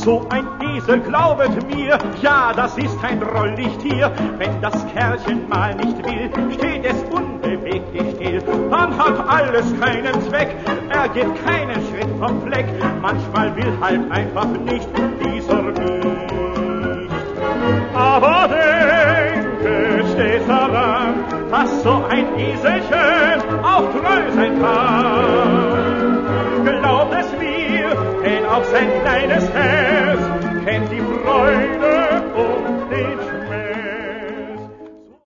So ein Esel, glaubet mir, ja, das ist ein drollig Tier. Wenn das Kerlchen mal nicht will, steht es unbeweglich still. Dann hat alles keinen Zweck, er geht keinen Schritt vom Fleck. Manchmal will halt einfach nicht dieser nicht. Aber denke stets daran, dass so ein Eselchen auch treu sein kann. Glaubt es mir, denn auch sein kleines Herz kennt die Freude